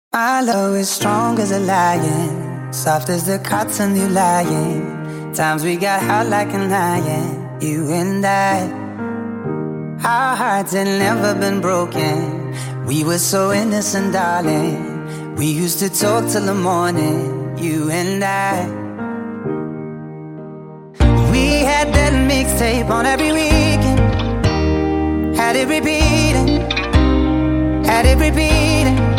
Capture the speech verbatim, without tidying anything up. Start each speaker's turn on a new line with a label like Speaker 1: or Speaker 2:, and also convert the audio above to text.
Speaker 1: My love is strong as a lion, soft as the cotton you lying. Times we got hot like an iron, you and I. Our hearts had never been broken. We were so innocent, darling. We used to talk till the morning, you and I. We had that mixtape on every weekend. Had it repeating, had it repeating.